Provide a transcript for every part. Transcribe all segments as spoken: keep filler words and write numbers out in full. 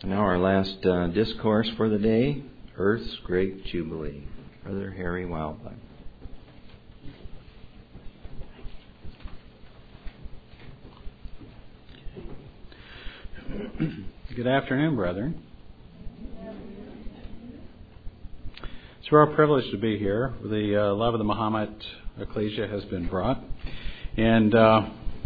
Now our last uh, discourse for the day, Earth's Great Jubilee. Brother Harry Wildblood. Good afternoon, brethren. It's a real privilege to be here. The uh, love of the Muhammad Ecclesia has been brought, and uh,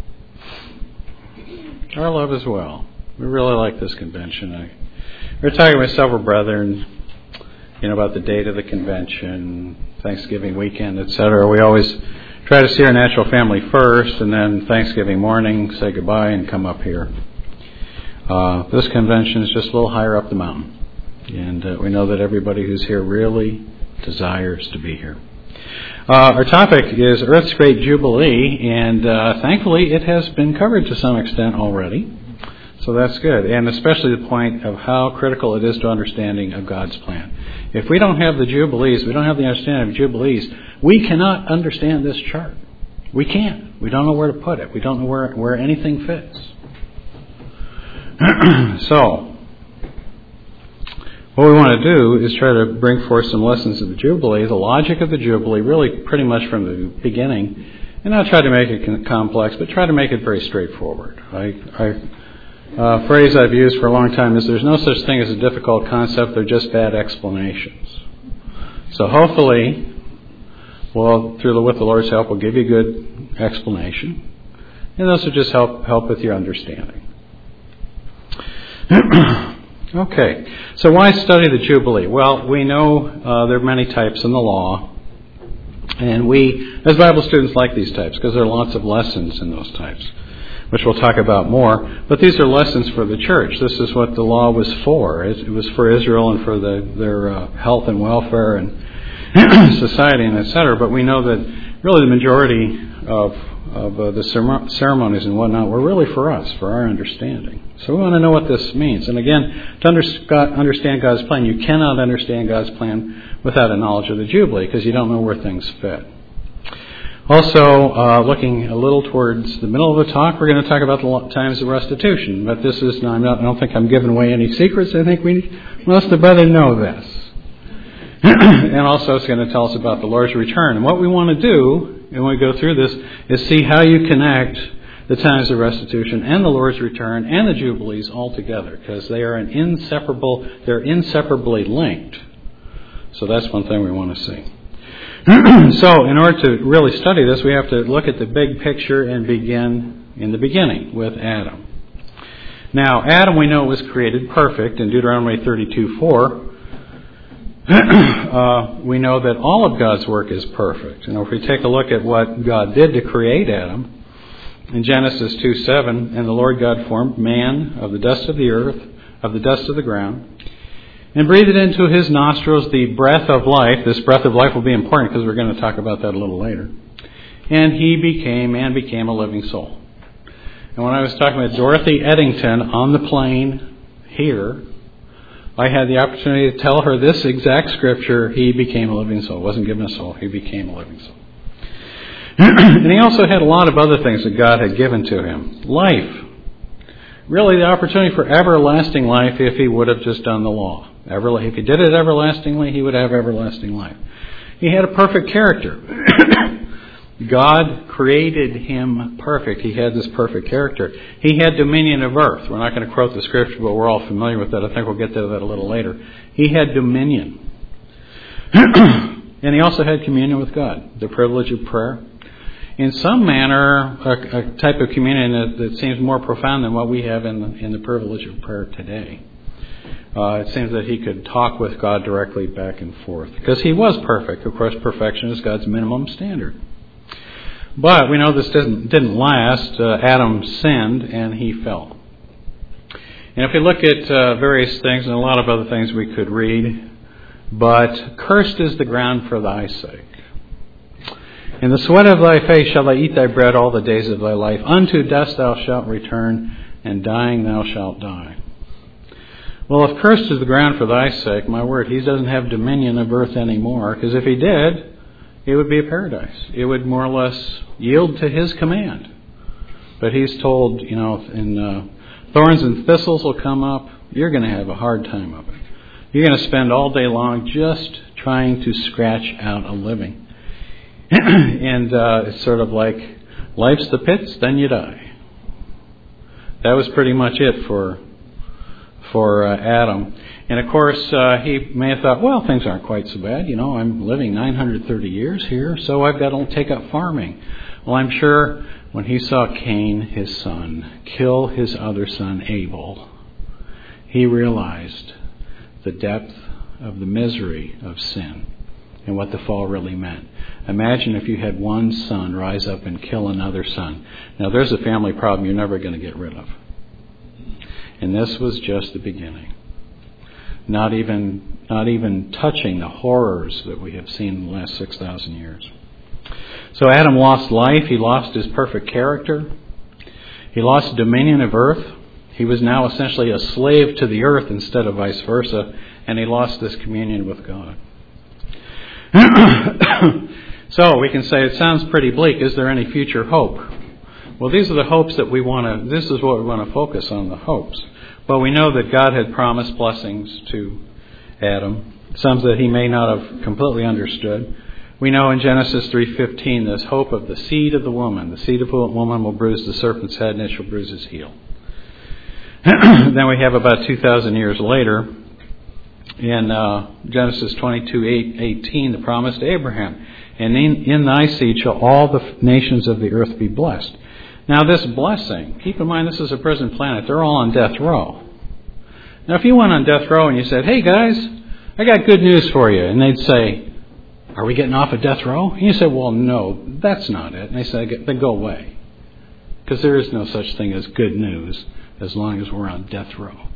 our love as well. We really like this convention. I, we were talking with several brethren, you know, about the date of the convention, Thanksgiving weekend, et cetera. We always try to see our natural family first, and then Thanksgiving morning say goodbye and come up here. Uh, this convention is just a little higher up the mountain, and uh, we know that everybody who's here really desires to be here. Uh, our topic is Earth's Great Jubilee, and uh, thankfully it has been covered to some extent already, so that's good, and especially the point of how critical it is to understanding of God's plan. If we don't have the Jubilees, we don't have the understanding of Jubilees, we cannot understand this chart. We can't. We don't know where to put it. We don't know where, where anything fits. So, what we want to do is try to bring forth some lessons of the Jubilee, the logic of the Jubilee, really pretty much from the beginning, and not try to make it complex, but try to make it very straightforward. I, I, uh, phrase I've used for a long time is there's no such thing as a difficult concept, they're just bad explanations. So hopefully, well, through the, with the Lord's help, we'll give you a good explanation, and this will just help help with your understanding. Okay, so why study the Jubilee? Well, we know uh, there are many types in the law, and we, as Bible students, like these types because there are lots of lessons in those types, which we'll talk about more. But these are lessons for the church. This is what the law was for. It was for Israel and for the, their uh, health and welfare and society and et cetera. But we know that really the majority of of uh, the ceremonies and whatnot were really for us, for our understanding. So we want to know what this means. And again, to understand God's plan, you cannot understand God's plan without a knowledge of the Jubilee, because you don't know where things fit. Also, uh, looking a little towards the middle of the talk, we're going to talk about the times of restitution. But this is, I'm not, I don't think I'm giving away any secrets. I think we most of the brethren know this. And also it's going to tell us about the Lord's return. And what we want to do, and when we go through this, is see how you connect the times of restitution and the Lord's return and the Jubilees all together, because they are an inseparable, they're inseparably linked. So that's one thing we want to see. So in order to really study this, we have to look at the big picture and begin in the beginning with Adam. Now, Adam we know was created perfect in Deuteronomy thirty-two four. Uh, we know that all of God's work is perfect. And if we take a look at what God did to create Adam, in Genesis two seven, and the Lord God formed man of the dust of the earth, of the dust of the ground, and breathed into his nostrils the breath of life. This breath of life will be important because we're going to talk about that a little later. And he became, man became a living soul. And when I was talking with Dorothy Eddington on the plane here, I had the opportunity to tell her this exact scripture, he became a living soul. Wasn't given a soul, he became a living soul. And he also had a lot of other things that God had given to him. Life. Really the opportunity for everlasting life if he would have just done the law. Ever, if he did it everlastingly, he would have everlasting life. He had a perfect character. God created him perfect. He had this perfect character. He had dominion of earth. We're not going to quote the scripture, but we're all familiar with that. I think we'll get to that a little later. He had dominion. And he also had communion with God, the privilege of prayer. In some manner, a, a type of communion that, that seems more profound than what we have in the, in the privilege of prayer today. Uh, it seems that he could talk with God directly back and forth. Because he was perfect. Of course, perfection is God's minimum standard. But we know this didn't, didn't last. Uh, Adam sinned and he fell. And if we look at uh, various things, and a lot of other things we could read, but cursed is the ground for thy sake. In the sweat of thy face shall thou eat thy bread all the days of thy life. Unto dust thou shalt return, and dying thou shalt die. Well, if cursed is the ground for thy sake, my word, he doesn't have dominion of earth anymore, because if he did, it would be a paradise. It would more or less yield to his command. But he's told, you know, in uh, Thorns and thistles will come up. You're going to have a hard time of it. You're going to spend all day long just trying to scratch out a living. and uh, it's sort of like, life's the pits, then you die. That was pretty much it for for uh, Adam. And of course, uh, he may have thought, well, things aren't quite so bad. You know, I'm living nine hundred thirty years here, so I've got to take up farming. Well, I'm sure when he saw Cain, his son, kill his other son, Abel, he realized the depth of the misery of sin and what the fall really meant. Imagine if you had one son rise up and kill another son. Now, there's a family problem you're never going to get rid of. And this was just the beginning. Not even, not even touching the horrors that we have seen in the last six thousand years. So Adam lost life. He lost his perfect character. He lost dominion of earth. He was now essentially a slave to the earth instead of vice versa. And he lost this communion with God. So we can say it sounds pretty bleak. Is there any future hope? Well, these are the hopes that we want to, this is what we want to focus on, the hopes. Well, we know that God had promised blessings to Adam, some that he may not have completely understood. We know in Genesis three fifteen this hope of the seed of the woman. The seed of the woman will bruise the serpent's head and it shall bruise his heel. Then we have about two thousand years later, in uh, Genesis twenty-two eighteen, the promise to Abraham. And in, in thy seed shall all the nations of the earth be blessed. Now this blessing, keep in mind this is a prison planet. They're all on death row. Now if you went on death row and you said, hey guys, I got good news for you. And they'd say, are we getting off of death row? And you say, well, no, that's not it. And they say, then go away. Because there is no such thing as good news as long as we're on death row.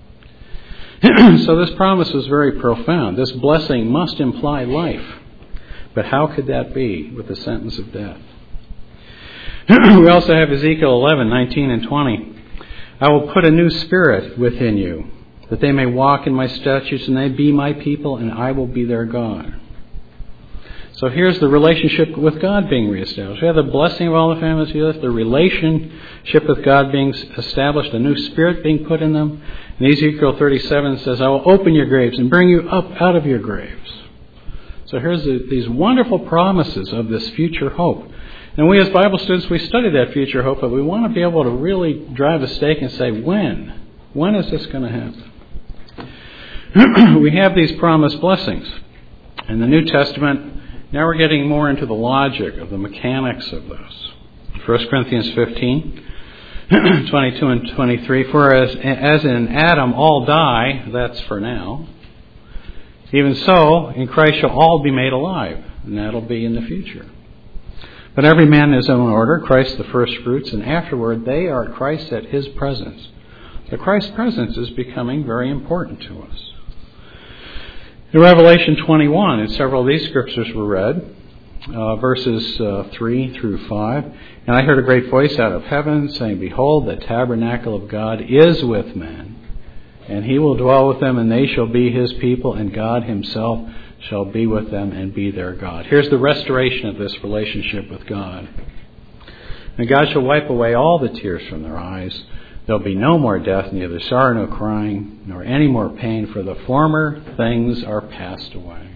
So this promise was very profound. This blessing must imply life. But how could that be with the sentence of death? We also have Ezekiel eleven, nineteen and twenty. I will put a new spirit within you, that they may walk in my statutes, and they be my people, and I will be their God. So here's the relationship with God being reestablished. We have the blessing of all the families of the earth, the relationship with God being established, a new spirit being put in them. And Ezekiel thirty-seven says, I will open your graves and bring you up out of your graves. So here's the, these wonderful promises of this future hope. And we as Bible students, we study that future hope, but we want to be able to really drive a stake and say, when? When is this going to happen? We have these promised blessings. In the New Testament, now we're getting more into the logic of the mechanics of this. First Corinthians fifteen, twenty-two and twenty-three, for as, as in Adam all die, that's for now, even so, in Christ shall all be made alive, and that'll be in the future. But every man in his own order, Christ the first fruits, and afterward they are Christ at his presence. The Christ's presence is becoming very important to us. In Revelation twenty-one, and several of these scriptures were read, uh, verses uh, three through five, and I heard a great voice out of heaven saying, behold, the tabernacle of God is with men, and he will dwell with them, and they shall be his people, and God himself shall be with them and be their God. Here's the restoration of this relationship with God. And God shall wipe away all the tears from their eyes. There'll be no more death, neither sorrow nor crying, nor any more pain, for the former things are passed away.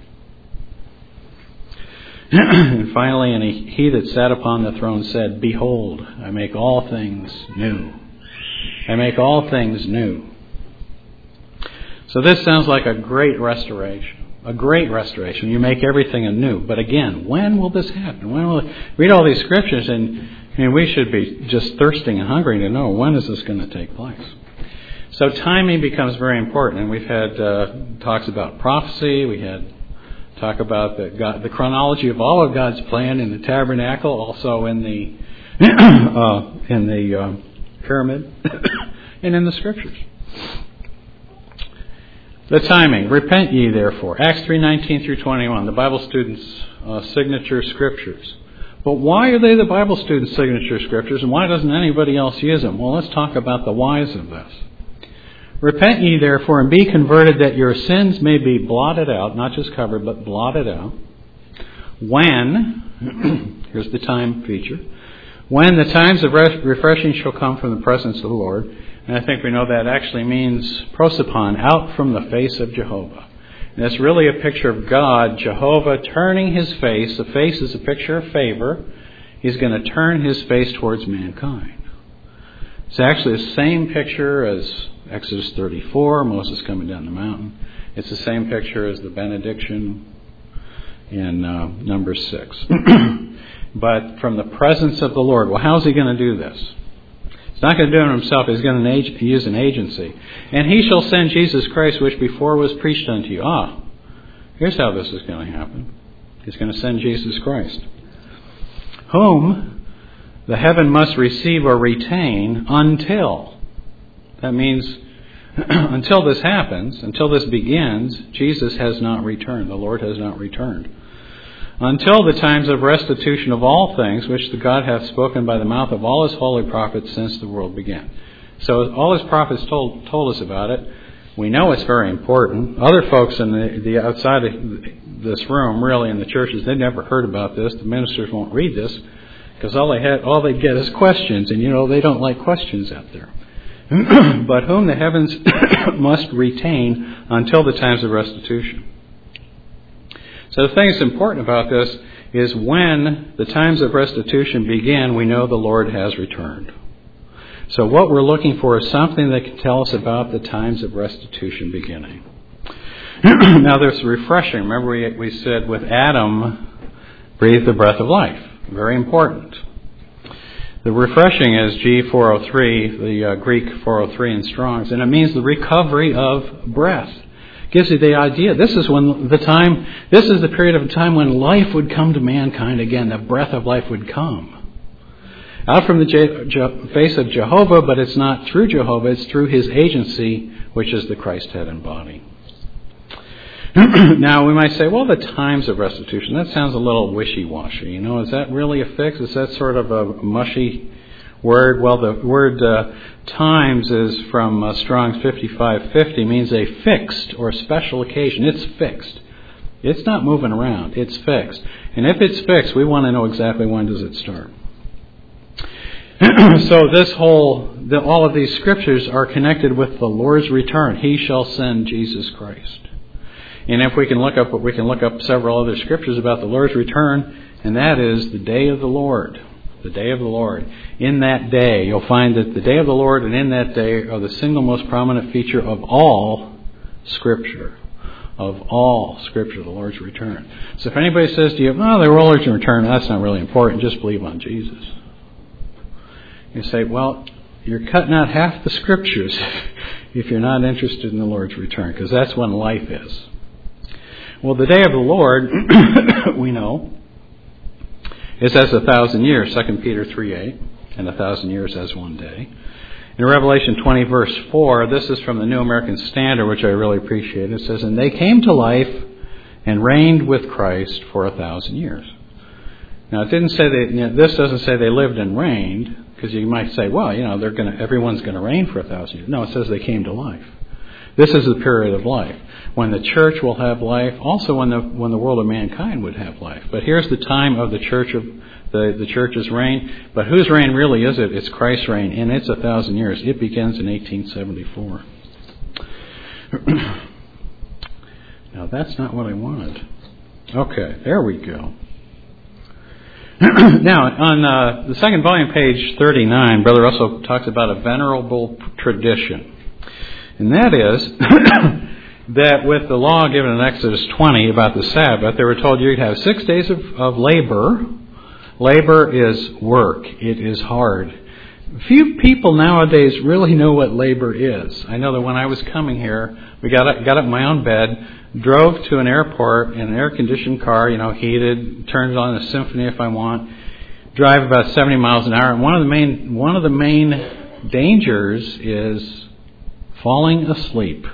And finally, and he, he that sat upon the throne said, behold, I make all things new. I make all things new. So this sounds like a great restoration. A great restoration. You make everything anew. But again, when will this happen? When will it, read all these scriptures, and I mean, we should be just thirsting and hungry to know, when is this going to take place? So timing becomes very important. And we've had uh, talks about prophecy. We had talk about the, God, the chronology of all of God's plan in the tabernacle, also in the uh, in the uh, pyramid, and in the scriptures. The timing. Repent ye therefore. Acts three nineteen through twenty-one. The Bible students' uh, signature scriptures. But why are they the Bible students' signature scriptures, and why doesn't anybody else use them? Well, let's talk about the whys of this. Repent ye therefore and be converted, that your sins may be blotted out, not just covered, but blotted out. When, here's the time feature, when the times of refreshing shall come from the presence of the Lord, And I think we know that actually means prosopon, out from the face of Jehovah. And it's really a picture of God, Jehovah, turning his face. The face is a picture of favor. He's going to turn his face towards mankind. It's actually the same picture as Exodus thirty-four, Moses coming down the mountain. It's the same picture as the benediction in uh, Numbers six. But from the presence of the Lord. Well, how's he going to do this? He's not going to do it himself. He's going to use an agency. And he shall send Jesus Christ, which before was preached unto you. Ah, here's how this is going to happen. He's going to send Jesus Christ, whom the heaven must receive or retain until. That means until this happens, until this begins, Jesus has not returned. The Lord has not returned. Until the times of restitution of all things, which the God hath spoken by the mouth of all his holy prophets since the world began. So all his prophets told told us about it. We know it's very important. Other folks in the, the outside of this room, really in the churches, they never heard about this. The ministers won't read this because all they had, all they get is questions, and you know they don't like questions out there. But whom the heavens must retain until the times of restitution. So the thing that's important about this is when the times of restitution begin, we know the Lord has returned. So what we're looking for is something that can tell us about the times of restitution beginning. Now there's refreshing. Remember we, we said with Adam, breathed the breath of life. Very important. The refreshing is G four oh three, the uh, Greek four oh three in Strong's, and it means the recovery of breath. Gives you the idea. This is when the time, this is the period of time when life would come to mankind again. The breath of life would come. Out from the Je- Je- face of Jehovah, but it's not through Jehovah, it's through his agency, which is the Christ head and body. Now, we might say, well, the times of restitution, that sounds a little wishy-washy. You know, is that really a fix? Is that sort of a mushy word? Well, the word uh, times is from uh, Strong's fifty-five fifty, means a fixed or special occasion. It's fixed. It's not moving around. It's fixed. And if it's fixed, we want to know exactly when does it start. So this whole, the, all of these scriptures are connected with the Lord's return. He shall send Jesus Christ. And if we can look up, we can look up several other scriptures about the Lord's return, and that is the day of the Lord. The day of the Lord. In that day, you'll find that the day of the Lord and in that day are the single most prominent feature of all Scripture. Of all Scripture, the Lord's return. So if anybody says to you, oh, the Lord's return, that's not really important, just believe on Jesus. You say, well, you're cutting out half the Scriptures if you're not interested in the Lord's return, because that's when life is. Well, the day of the Lord, we know, is as a thousand years, Second Peter three eight, and a thousand years as one day. In Revelation twenty, verse four, this is from the New American Standard, which I really appreciate. It says, and they came to life and reigned with Christ for a thousand years. Now, it didn't say they, you know, this doesn't say they lived and reigned, because you might say, well, you know, they're going to, everyone's going to reign for a thousand years. No, it says they came to life. This is the period of life when the church will have life, also when the when the world of mankind would have life. But here's the time of the church of the, the church's reign. But whose reign really is it? It's Christ's reign, and it's a thousand years. It begins in eighteen seventy-four. Now that's not what I wanted. Okay, there we go. Now, on uh, the second volume, page thirty-nine, Brother Russell talks about a venerable tradition. And that is that with the law given in Exodus twenty about the Sabbath, they were told you'd have six days of, of labor. Labor is work. It is hard. Few people nowadays really know what labor is. I know that when I was coming here, we got up, got up in my own bed, drove to an airport in an air-conditioned car, you know, heated, turned on a symphony if I want, drive about seventy miles an hour. And one of the main one of the main dangers is falling asleep.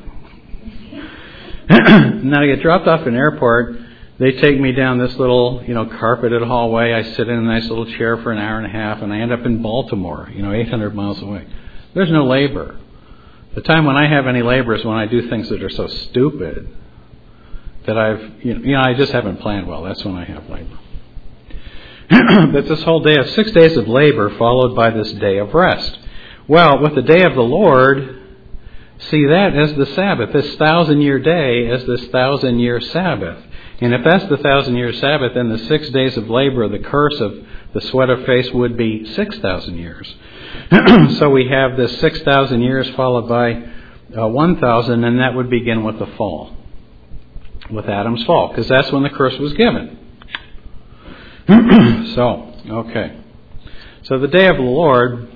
Now I get dropped off in an airport. They take me down this little, you know, carpeted hallway. I sit in a nice little chair for an hour and a half, and I end up in Baltimore, you know, eight hundred miles away. There's no labor. The time when I have any labor is when I do things that are so stupid that I've, you know, you know I just haven't planned well. That's when I have labor. But this whole day of six days of labor followed by this day of rest. Well, with the day of the Lord, see that as the Sabbath, this thousand-year day as this thousand-year Sabbath. And if that's the thousand-year Sabbath, then the six days of labor, the curse of the sweat of face, would be six thousand years. So we have this six thousand years followed by uh, one thousand, and that would begin with the fall, with Adam's fall, because that's when the curse was given. So, okay. So the day of the Lord,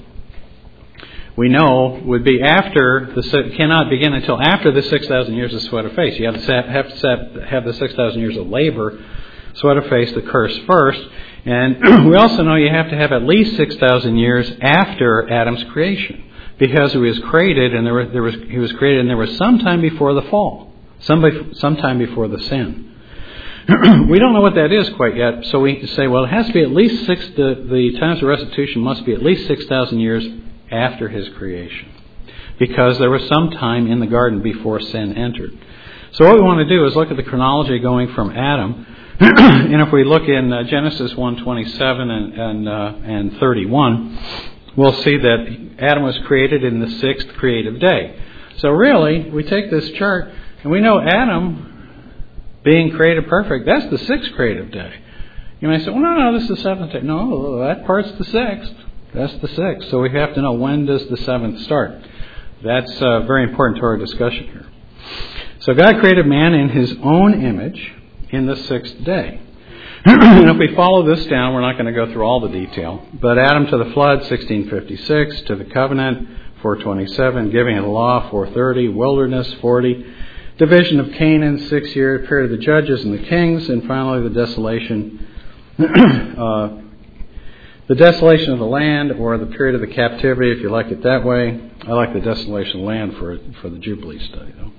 we know, would be after, the cannot begin until after the six thousand years of sweat of face. You have to have, to have the six thousand years of labor, sweat of face, the curse first. And we also know you have to have at least six thousand years after Adam's creation, because he was created and there was, there was he was created and there was some time before the fall, some sometime before the sin. We don't know what that is quite yet, so we say, well, it has to be at least six. The, the times of restitution must be at least six thousand years after his creation, because there was some time in the garden before sin entered. So what we want to do is look at the chronology going from Adam. And if we look in uh, Genesis one twenty-seven and and, uh, and thirty-one, we'll see that Adam was created in the sixth creative day. So really, we take this chart and we know Adam being created perfect, that's the sixth creative day. You may say, well, no, no, this is the seventh day. No, that part's the sixth. That's the sixth. So we have to know, when does the seventh start? That's uh, very important to our discussion here. So God created man in his own image in the sixth day. And if we follow this down, we're not going to go through all the detail. But Adam to the flood, sixteen fifty-six, to the covenant, four twenty-seven, giving of the law, four thirty, wilderness, forty, division of Canaan, six year period of the judges and the kings, and finally the desolation, uh, the desolation of the land, or the period of the captivity, if you like it that way. I like the desolation of the land for for the Jubilee study, though.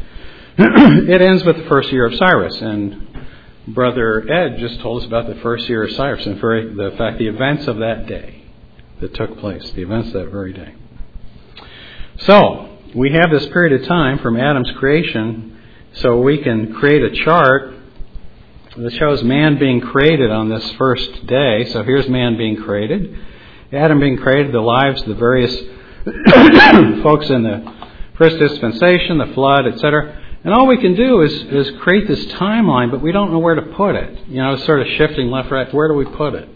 It ends with the first year of Cyrus, and Brother Ed just told us about the first year of Cyrus, and for the fact, the events of that day that took place, the events that very day. So, we have this period of time from Adam's creation, so we can create a chart that shows man being created on this first day. So here's man being created, Adam being created, the lives of the various folks in the first dispensation, the flood, et cetera. And all we can do is, is create this timeline, but we don't know where to put it. You know, it's sort of shifting left, right. Where do we put it?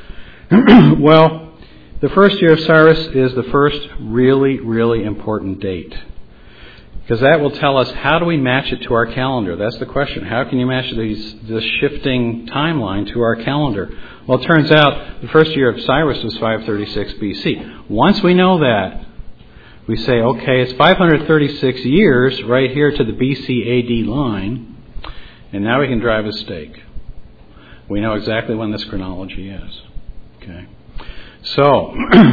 Well, the first year of Cyrus is the first really, really important date, because that will tell us, how do we match it to our calendar? That's the question. How can you match these, this shifting timeline to our calendar? Well, it turns out the first year of Cyrus was five thirty-six B C. Once we know that, we say, okay, it's five hundred thirty-six years right here to the B C A D line, and now we can drive a stake. We know exactly when this chronology is. Okay, so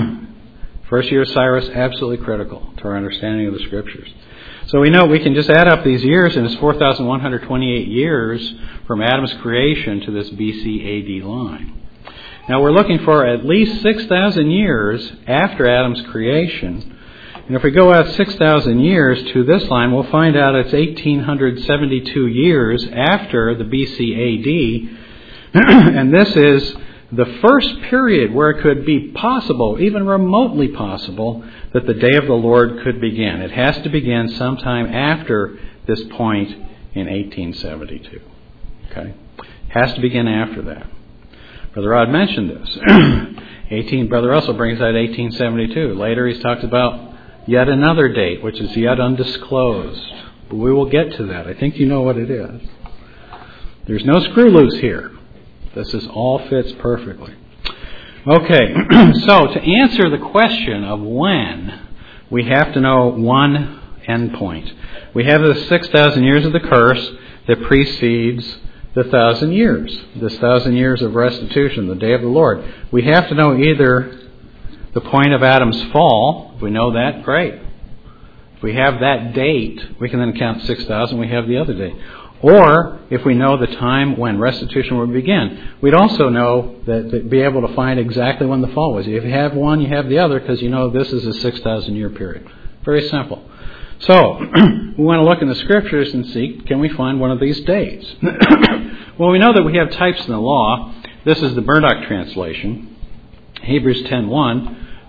first year of Cyrus, absolutely critical to our understanding of the Scriptures. So we know we can just add up these years, and it's four thousand one hundred twenty-eight years from Adam's creation to this B C A D line. Now we're looking for at least six thousand years after Adam's creation. And if we go out six thousand years to this line, we'll find out it's eighteen seventy-two years after the B C A D. And this is the first period where it could be possible, even remotely possible, that the day of the Lord could begin. It has to begin sometime after this point in eighteen seventy-two. Okay? It has to begin after that. Brother Rod mentioned this. eighteen, Brother Russell brings out eighteen seventy-two. Later he talks about yet another date, which is yet undisclosed. But we will get to that. I think you know what it is. There's no screw loose here. This is all fits perfectly. Okay, so to answer the question of when, we have to know one endpoint. We have the six thousand years of the curse that precedes the thousand years, this thousand years of restitution, the day of the Lord. We have to know either the point of Adam's fall. If we know that, great. If we have that date, we can then count six thousand, we have the other date. Or, if we know the time when restitution will begin, we'd also know that, that be able to find exactly when the fall was. If you have one, you have the other, because you know this is a six thousand year period. Very simple. So, we want to look in the Scriptures and see, can we find one of these dates? Well, we know that we have types in the law. This is the Murdoch translation. Hebrews ten one.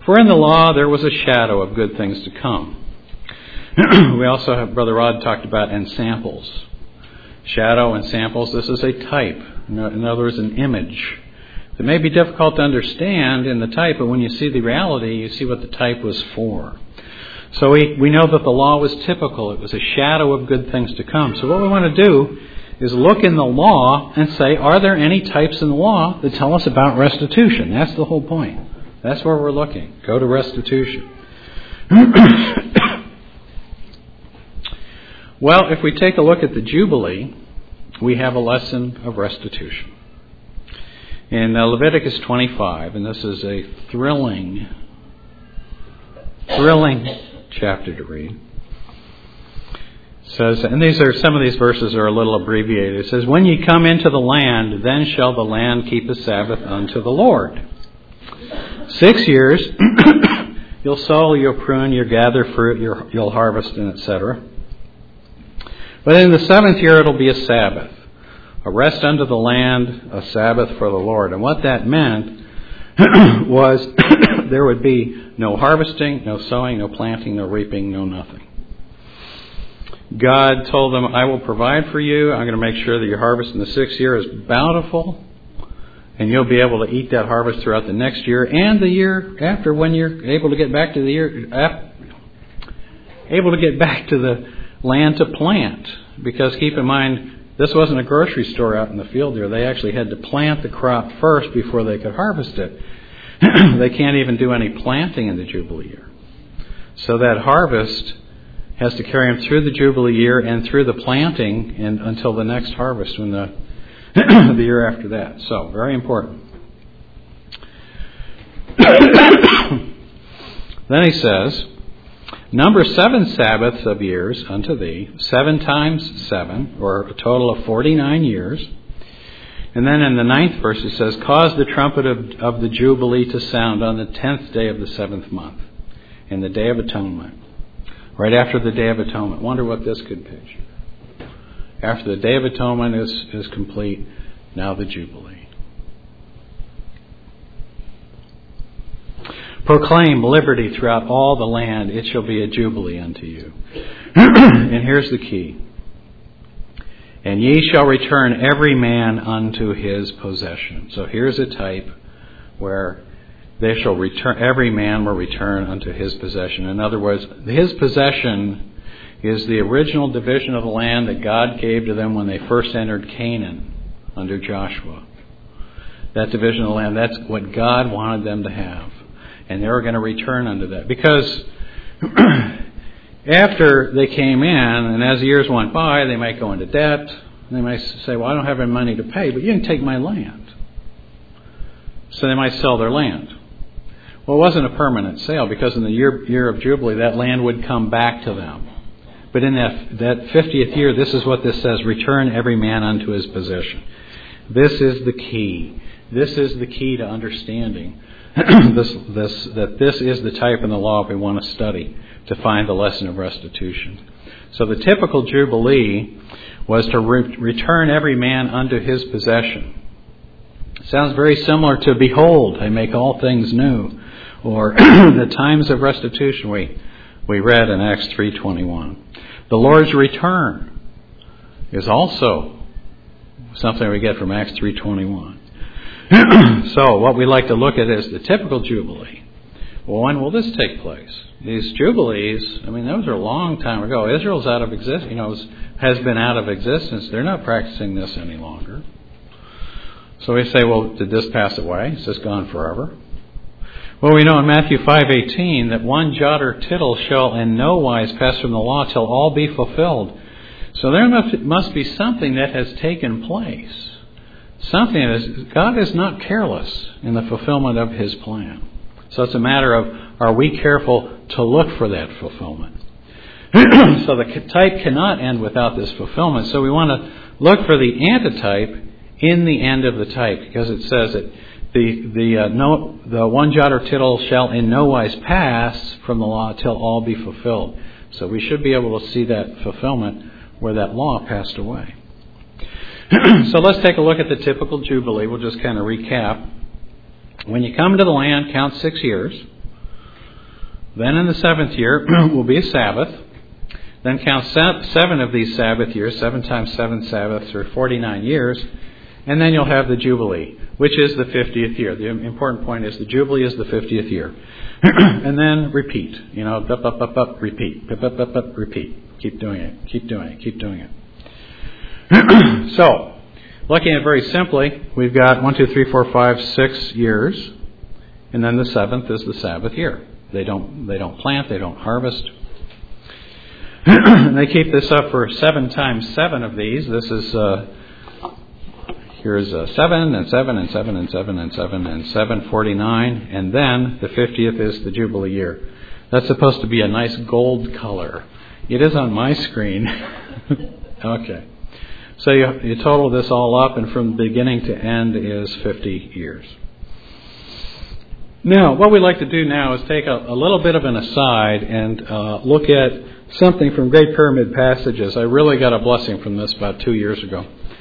For in the law there was a shadow of good things to come. We also have, Brother Rod talked about ensamples. Shadow and samples, this is a type. In other words, an image. It may be difficult to understand in the type, but when you see the reality, you see what the type was for. So we, we know that the law was typical. It was a shadow of good things to come. So what we want to do is look in the law and say, are there any types in the law that tell us about restitution? That's the whole point. That's where we're looking. Go to restitution. Well, if we take a look at the Jubilee, we have a lesson of restitution. In uh, Leviticus twenty-five, and this is a thrilling, thrilling chapter to read. It says, and these are some of these verses are a little abbreviated. It says, "When ye come into the land, then shall the land keep a Sabbath unto the Lord. Six years you'll sow, you'll prune, you'll gather fruit, you'll, you'll harvest, and et cetera. But in the seventh year it'll be a Sabbath, a rest unto the land, a Sabbath for the Lord." And what that meant was there would be no harvesting, no sowing, no planting, no reaping, no nothing. God told them, "I will provide for you. I'm going to make sure that your harvest in the sixth year is bountiful, and you'll be able to eat that harvest throughout the next year and the year after, when you're able to get back to the year, able to get back to the land to plant." Because keep in mind, this wasn't a grocery store out in the field there. They actually had to plant the crop first before they could harvest it. They can't even do any planting in the Jubilee year. So that harvest has to carry them through the Jubilee year and through the planting and until the next harvest, when the the year after that. So, very important. Then he says, "Number seven Sabbaths of years unto thee, seven times seven, or a total of forty-nine years." And then in the ninth verse it says, "Cause the trumpet of, of the Jubilee to sound on the tenth day of the seventh month, in the Day of Atonement." Right after the Day of Atonement. Wonder what this could picture. After the Day of Atonement is, is complete, now the Jubilee. "Proclaim liberty throughout all the land. It shall be a Jubilee unto you." And here's the key. "And ye shall return every man unto his possession." So here's a type where they shall return, every man will return unto his possession. In other words, his possession is the original division of the land that God gave to them when they first entered Canaan under Joshua. That division of the land, that's what God wanted them to have. And they were going to return unto that. Because after they came in, and as the years went by, they might go into debt. They might say, "Well, I don't have any money to pay, but you can take my land." So they might sell their land. Well, it wasn't a permanent sale, because in the year, year of Jubilee, that land would come back to them. But in that, that fiftieth year, this is what this says: "Return every man unto his possession." This is the key. This is the key to understanding this, this, that this is the type in the law we want to study to find the lesson of restitution. So the typical Jubilee was to re- return every man unto his possession. Sounds very similar to "Behold, I make all things new," or the times of restitution we we read in Acts three twenty-one. The Lord's return is also something we get from Acts three twenty-one. So what we like to look at is the typical Jubilee. Well, when will this take place? These Jubilees, I mean, those are a long time ago. Israel's out of existence, you know, has been out of existence. They're not practicing this any longer. So we say, well, did this pass away? Is this gone forever? Well, we know in Matthew five eighteen that one jot or tittle shall in no wise pass from the law till all be fulfilled. So there must, must be something that has taken place. Something that is, God is not careless in the fulfillment of His plan. So it's a matter of, are we careful to look for that fulfillment? So the type cannot end without this fulfillment. So we want to look for the antitype in the end of the type, because it says that the the uh, no the one jot or tittle shall in no wise pass from the law till all be fulfilled. So we should be able to see that fulfillment where that law passed away. So let's take a look at the typical Jubilee. We'll just kind of recap. When you come to the land, count six years. Then in the seventh year will be a Sabbath. Then count seven of these Sabbath years. Seven times seven Sabbaths are forty-nine years. And then you'll have the Jubilee, which is the fiftieth year. The important point is the Jubilee is the fiftieth year. And then repeat. You know, up, up, up, up, repeat. Up, up, up, up, repeat. Keep doing it. Keep doing it. Keep doing it. So, looking at it very simply, we've got one, two, three, four, five, six years. And then the seventh is the Sabbath year. They don't, they don't plant. They don't harvest. They keep this up for seven times seven of these. This is, uh, here's uh, seven and seven and seven and seven and seven and seven, forty-nine. And then the fiftieth is the Jubilee year. That's supposed to be a nice gold color. It is on my screen. Okay. So you, you total this all up, and from beginning to end is fifty years. Now, what we'd like to do now is take a, a little bit of an aside and uh, look at something from Great Pyramid Passages. I really got a blessing from this about two years ago.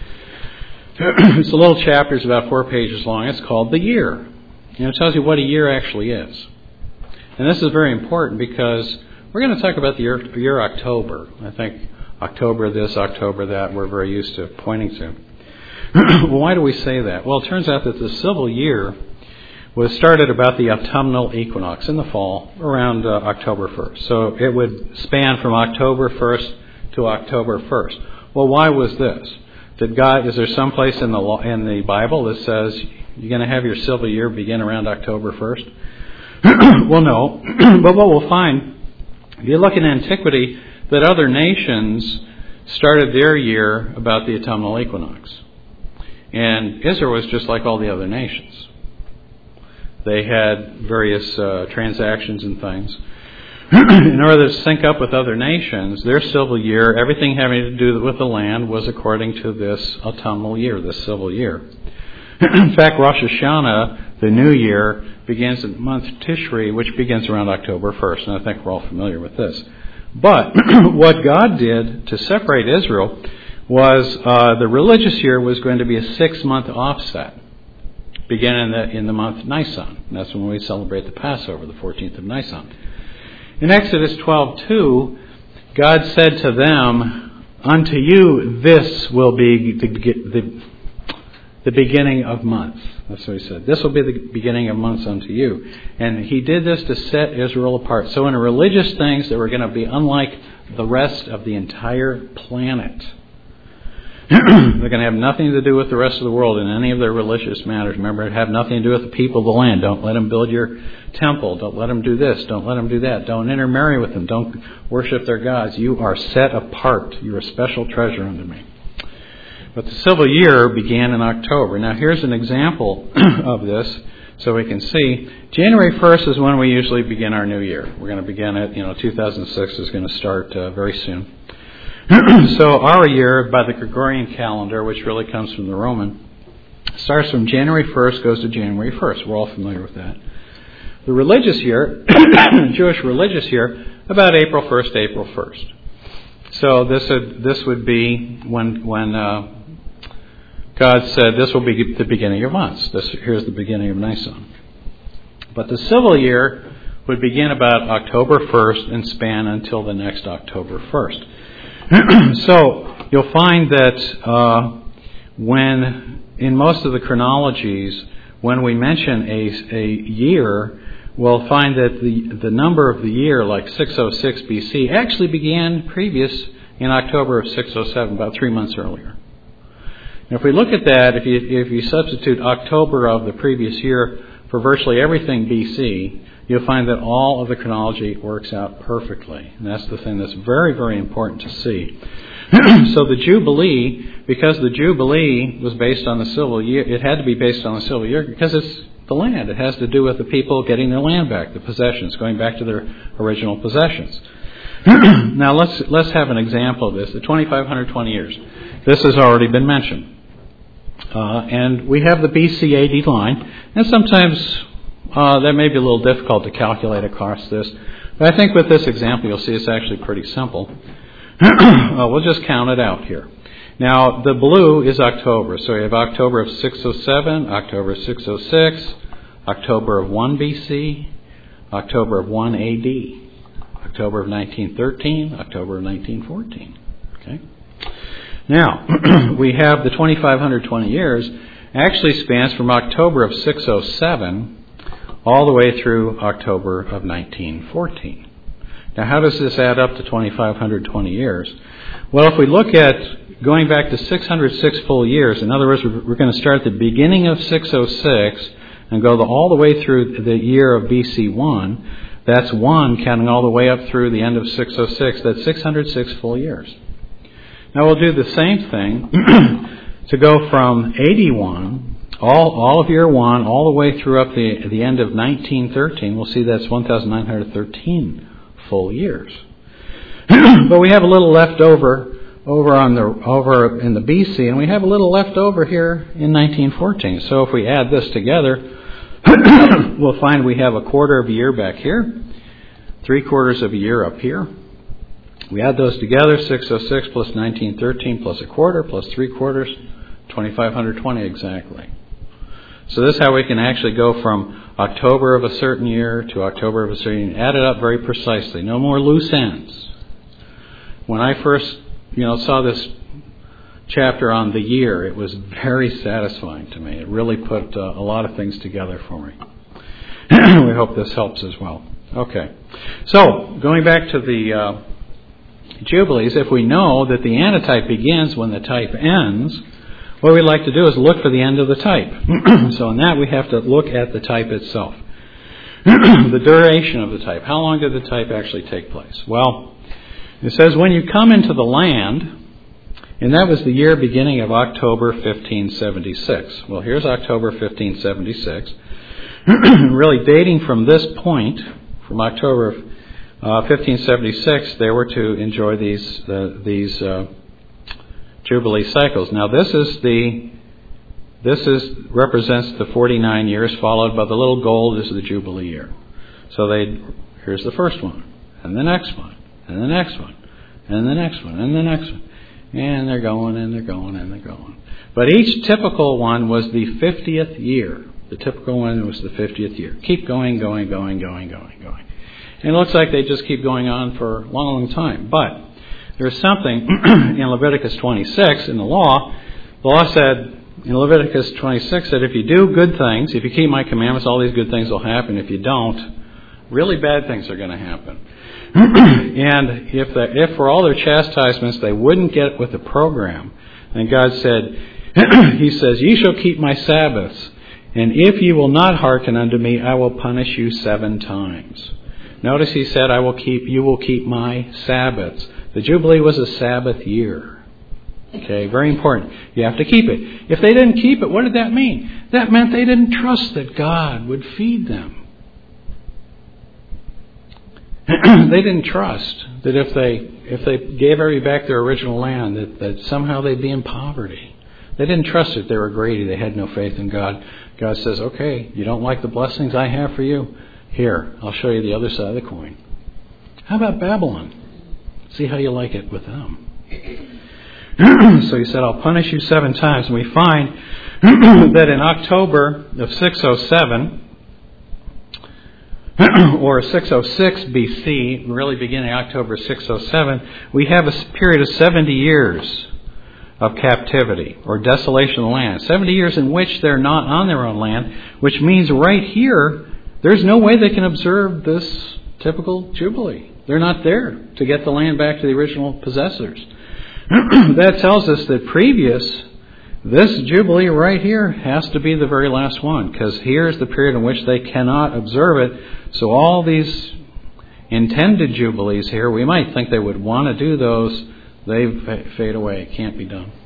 It's a little chapter. It's about four pages long. It's called The Year. And it tells you what a year actually is. And this is very important because we're going to talk about the year, year October. I think October this, October that, we're very used to pointing to. Well, why do we say that? Well, it turns out that the civil year was started about the autumnal equinox in the fall, around uh, October first. So it would span from October first to October first. Well, why was this? Did God? Is there some place in the law, in the Bible that says you're going to have your civil year begin around October first? Well, no. But what we'll find, if you look in antiquity, that other nations started their year about the autumnal equinox. And Israel was just like all the other nations. They had various uh, transactions and things. In order to sync up with other nations, their civil year, everything having to do with the land, was according to this autumnal year, this civil year. In fact, Rosh Hashanah, the new year, begins in the month Tishri, which begins around October first. And I think we're all familiar with this. But what God did to separate Israel was uh, the religious year was going to be a six-month offset, beginning in the, in the month Nisan. And that's when we celebrate the Passover, the fourteenth of Nisan. In Exodus twelve two, God said to them, "Unto you this will be the, the, the beginning of months." That's what he said. This will be the beginning of months unto you. And he did this to set Israel apart. So in religious things that were going to be unlike the rest of the entire planet. They're going to have nothing to do with the rest of the world in any of their religious matters. Remember, it have nothing to do with the people of the land. Don't let them build your temple. Don't let them do this. Don't let them do that. Don't intermarry with them. Don't worship their gods. You are set apart. You're a special treasure unto me. But the civil year began in October. Now, here's an example of this so we can see. January first is when we usually begin our new year. We're going to begin it. You know, two thousand six is going to start uh, very soon. So our year, by the Gregorian calendar, which really comes from the Roman, starts from January first, goes to January first. We're all familiar with that. The religious year, Jewish religious year, about April first, April first. So this would, this would be when when uh, God said this will be the beginning of months. This, here's the beginning of Nisan. But the civil year would begin about October first and span until the next October first. So you'll find that uh, when, in most of the chronologies, when we mention a, a year, we'll find that the, the number of the year, like six oh six B C, actually began previous in October of six oh seven, about three months earlier. Now, if we look at that, if you, if you substitute October of the previous year for virtually everything B C, you'll find that all of the chronology works out perfectly. And that's the thing that's very, very important to see. So the Jubilee, because the Jubilee was based on the civil year, it had to be based on the civil year because it's the land. It has to do with the people getting their land back, the possessions, going back to their original possessions. Now let's let's have an example of this. The twenty-five twenty years. This has already been mentioned. Uh, and we have the B C A D line. And sometimes Uh, that may be a little difficult to calculate across this. But I think with this example, you'll see it's actually pretty simple. uh, we'll just count it out here. Now, the blue is October. So we have October of six oh seven, October of six oh six, October of one B C, October of one A D, October of nineteen thirteen, October of nineteen fourteen. Okay. Now, we have the twenty-five twenty years actually spans from October of six oh seven all the way through October of nineteen fourteen. Now, how does this add up to twenty-five twenty years? Well, if we look at going back to six hundred six full years, in other words, we're going to start at the beginning of six oh six and go the, all the way through the year of B C one. That's one, counting all the way up through the end of six oh six. That's six hundred six full years. Now we'll do the same thing to go from eighty-one, all all of year one, all the way through up the the end of nineteen thirteen. We'll see that's one thousand nine hundred thirteen full years. But we have a little left over over on the over in the B C, and we have a little left over here in nineteen fourteen. So if we add this together, we'll find we have a quarter of a year back here, three quarters of a year up here. We add those together, six oh six plus nineteen thirteen plus a quarter plus three quarters, twenty-five twenty exactly. So this is how we can actually go from October of a certain year to October of a certain year. Add it up very precisely. No more loose ends. When I first, you know, saw this chapter on the year, it was very satisfying to me. It really put uh, a lot of things together for me. We hope this helps as well. Okay. So, going back to the uh, Jubilees, if we know that the antitype begins when the type ends, what we'd like to do is look for the end of the type. So in that we have to look at the type itself. The duration of the type. How long did the type actually take place? Well, it says when you come into the land, and that was the year beginning of October fifteen seventy-six. Well, here's October fifteen seventy-six. Really dating from this point, from October of uh, fifteen seventy-six, they were to enjoy these uh, these uh, Jubilee cycles. Now, this is the this is represents the forty-nine years, followed by the little gold is the Jubilee year. So they here's the first one, and the next one, and the next one, and the next one, and the next one. And they're going, and they're going, and they're going. But each typical one was the fiftieth year. The typical one was the fiftieth year. Keep going, going, going, going, going, going. And it looks like they just keep going on for a long, long time. But there's something in Leviticus twenty-six, in the law. The law said, in Leviticus twenty-six, that if you do good things, if you keep my commandments, all these good things will happen. If you don't, really bad things are going to happen. And if the, if for all their chastisements they wouldn't get with the program, then God said, He says, "Ye shall keep my Sabbaths, and if ye will not hearken unto me, I will punish you seven times." Notice He said, "I will keep, you will keep my Sabbaths." The Jubilee was a Sabbath year. Okay, very important. You have to keep it. If they didn't keep it, what did that mean? That meant they didn't trust that God would feed them. They didn't trust that if they if they gave everybody back their original land, that, that somehow they'd be in poverty. They didn't trust it. They were greedy. They had no faith in God. God says, "Okay, you don't like the blessings I have for you? Here, I'll show you the other side of the coin. How about Babylon? See how you like it with them." So He said, "I'll punish you seven times." And we find that in October of six oh seven, or six oh six B C, really beginning October six oh seven, we have a period of seventy years of captivity or desolation of the land. seventy years in which they're not on their own land, which means right here, there's no way they can observe this typical Jubilee. They're not there to get the land back to the original possessors. That tells us that previous, this Jubilee right here has to be the very last one, because here's the period in which they cannot observe it. So all these intended Jubilees here, we might think they would want to do those. They fade away. It can't be done.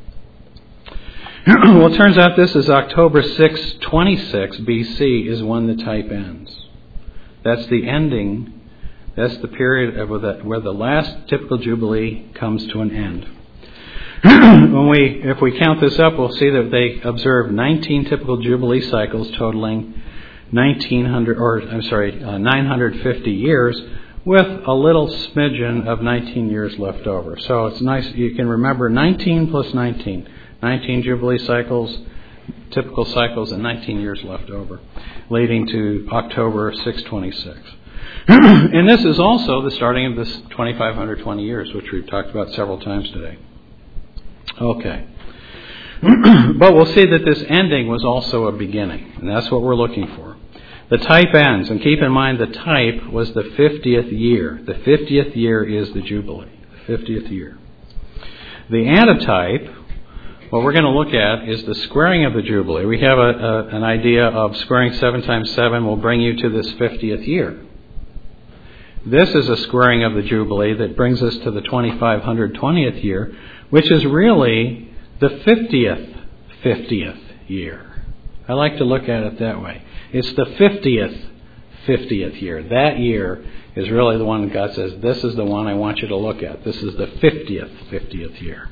Well, it turns out this is October sixth, twenty-six B C is when the type ends. That's the ending. That's the period of the, where the last typical Jubilee comes to an end. When we, if we count this up, we'll see that they observe nineteen typical Jubilee cycles totaling nineteen hundred, or I'm sorry, uh, nine hundred fifty years, with a little smidgen of nineteen years left over. So it's nice, you can remember nineteen plus nineteen. nineteen Jubilee cycles, typical cycles and nineteen years left over, leading to October six twenty-six. And this is also the starting of this twenty-five twenty years, which we've talked about several times today. Okay. But we'll see that this ending was also a beginning, and that's what we're looking for. The type ends, and keep in mind the type was the fiftieth year. The fiftieth year is the Jubilee, the fiftieth year. The antitype, what we're going to look at is the squaring of the Jubilee. We have a, a, an idea of squaring seven times seven will bring you to this fiftieth year. This is a squaring of the Jubilee that brings us to the twenty-five twentieth year, which is really the fiftieth fiftieth year. I like to look at it that way. It's the fiftieth fiftieth year. That year is really the one God says, this is the one I want you to look at. This is the fiftieth fiftieth year.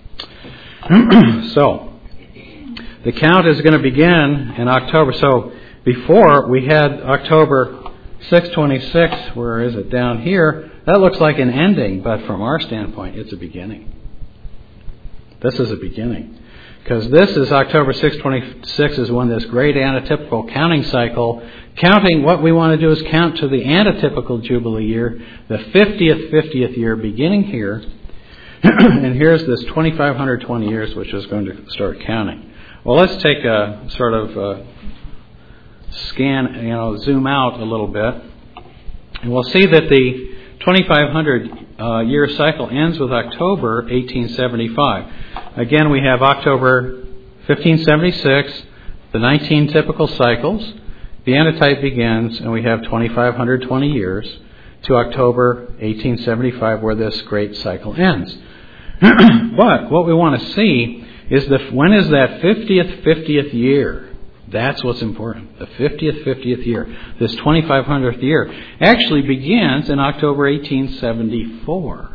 So, the count is going to begin in October. So, before we had October six twenty-six, where is it? Down here. That looks like an ending, but from our standpoint, it's a beginning. This is a beginning. Because this is October six twenty-six is when this great antitypical counting cycle, counting, what we want to do is count to the antitypical Jubilee year, the fiftieth fiftieth year beginning here. And here's this twenty-five twenty years, which is going to start counting. Well, let's take a sort of a scan, you know, zoom out a little bit. And we'll see that the twenty-five hundred uh, year cycle ends with October eighteen seventy-five. Again, we have October fifteen seventy-six, the nineteen typical cycles. The antitype begins, and we have twenty-five twenty years to October eighteen seventy-five, where this great cycle ends. But what we want to see is the when is that fiftieth fiftieth year? That's what's important. The fiftieth fiftieth year, this twenty-five hundredth year, actually begins in October eighteen seventy-four.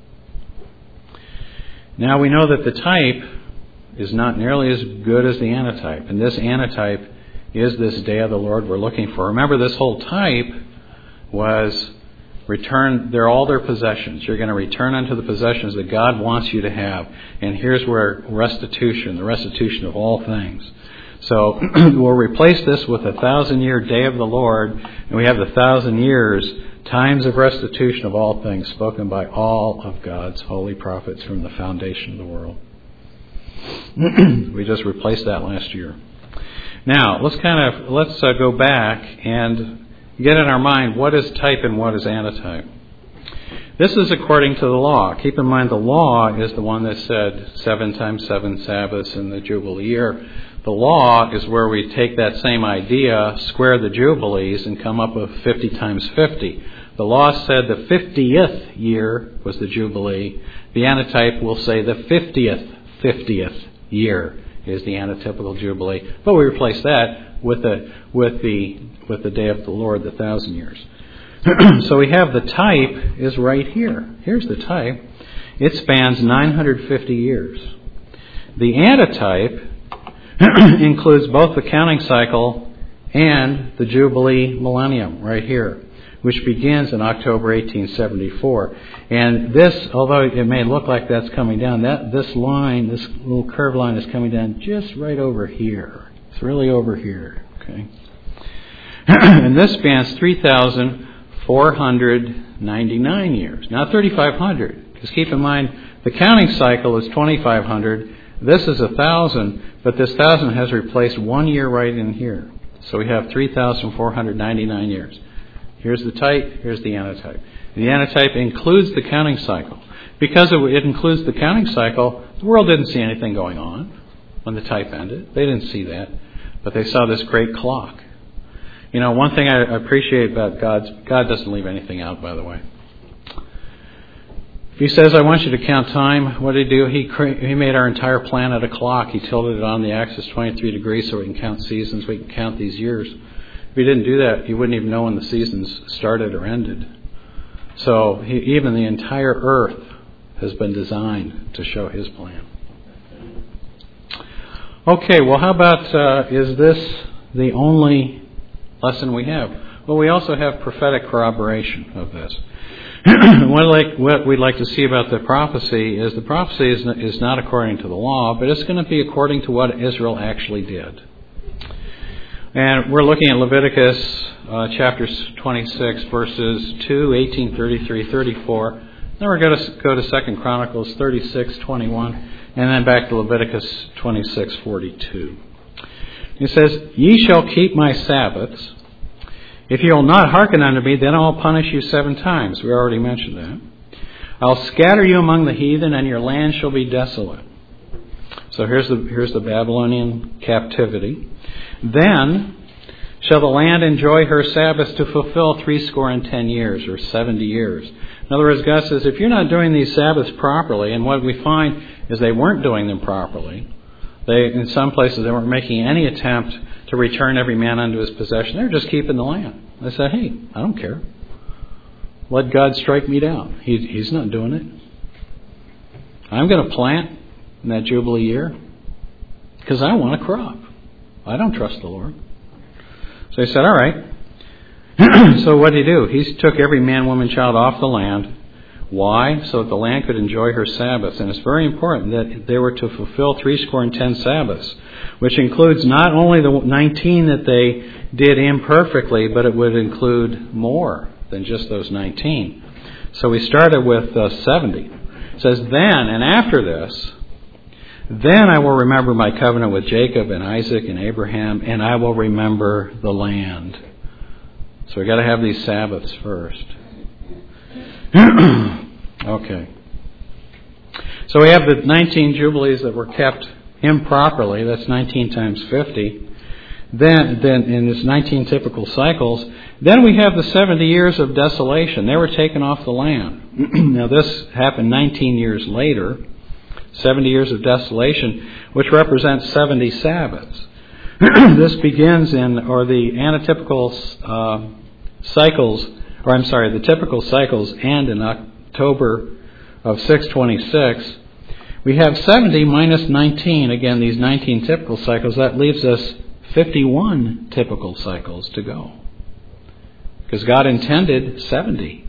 Now we know that the type is not nearly as good as the antitype. And this antitype is this day of the Lord we're looking for. Remember, this whole type was return, they're all their possessions. You're going to return unto the possessions that God wants you to have. And here's where restitution, the restitution of all things. So we'll replace this with a thousand year day of the Lord, and we have the thousand years, times of restitution of all things spoken by all of God's holy prophets from the foundation of the world. We just replaced that last year. Now, let's kind of, let's uh, go back and get in our mind what is type and what is antitype. This is according to the law. Keep in mind the law is the one that said seven times seven Sabbaths in the Jubilee year. The law is where we take that same idea, square the Jubilees, and come up with fifty times fifty. The law said the fiftieth year was the Jubilee. The antitype will say the fiftieth fiftieth year is the antitypical Jubilee. But we replace that with the with the with the day of the Lord, the thousand years. So we have the type is right here. Here's the type. It spans nine hundred fifty years. The antitype includes both the counting cycle and the Jubilee millennium right here, which begins in October eighteen seventy-four. And this, although it may look like that's coming down, that this line, this little curved line is coming down just right over here. It's really over here. Okay. And this spans three thousand four hundred ninety-nine years. Not thirty-five hundred. Because keep in mind, the counting cycle is twenty-five hundred. This is one thousand, but this one thousand has replaced one year right in here. So we have three thousand four hundred ninety-nine years. Here's the type, here's the antitype. The antitype includes the counting cycle. Because it includes the counting cycle, the world didn't see anything going on when the type ended. They didn't see that. But they saw this great clock. You know, one thing I appreciate about God's, God doesn't leave anything out, by the way. If He says, I want you to count time, what did He do? He cre- He made our entire planet a clock. He tilted it on the axis twenty-three degrees so we can count seasons, we can count these years. If He didn't do that, you wouldn't even know when the seasons started or ended. So he, even the entire earth has been designed to show His plan. Okay, well, how about, uh, is this the only lesson we have? Well, we also have prophetic corroboration of this. what, like, what we'd like to see about the prophecy is the prophecy is not, is not according to the law, but it's going to be according to what Israel actually did. And we're looking at Leviticus uh, chapter twenty-six, verses two, eighteen, thirty-three, thirty-four. Then we're going to go to Second Chronicles thirty-six, twenty-one, and then back to Leviticus twenty-six, forty-two. It says, "Ye shall keep my Sabbaths. If ye will not hearken unto me, then I'll punish you seven times." We already mentioned that. "I'll scatter you among the heathen, and your land shall be desolate." So here's the here's the Babylonian captivity. "Then shall the land enjoy her Sabbaths to fulfill threescore and ten years," or seventy years. In other words, God says, if you're not doing these Sabbaths properly, and what we find is they weren't doing them properly. They, in some places, they weren't making any attempt to return every man unto his possession. They're just keeping the land. They said, hey, I don't care. Let God strike me down. He, he's not doing it. I'm going to plant in that Jubilee year because I want a crop. I don't trust the Lord. So he said, all right. So what did he do? He took every man, woman, child off the land. Why? So that the land could enjoy her Sabbaths. And it's very important that they were to fulfill threescore and ten Sabbaths, which includes not only the nineteen that they did imperfectly, but it would include more than just those nineteen. So we started with uh, seventy. It says, then, and after this, then I will remember my covenant with Jacob and Isaac and Abraham, and I will remember the land. So we've got to have these Sabbaths first. Okay. So we have the nineteen Jubilees that were kept improperly. That's nineteen times fifty. Then, then in this nineteen typical cycles. Then we have the seventy years of desolation. They were taken off the land. Now this happened nineteen years later. seventy years of desolation, which represents seventy Sabbaths. This begins in, or the anatypical uh, cycles, or I'm sorry, the typical cycles end in October of six twenty-six. We have seventy minus nineteen, again, these nineteen typical cycles. That leaves us fifty-one typical cycles to go. Because God intended seventy.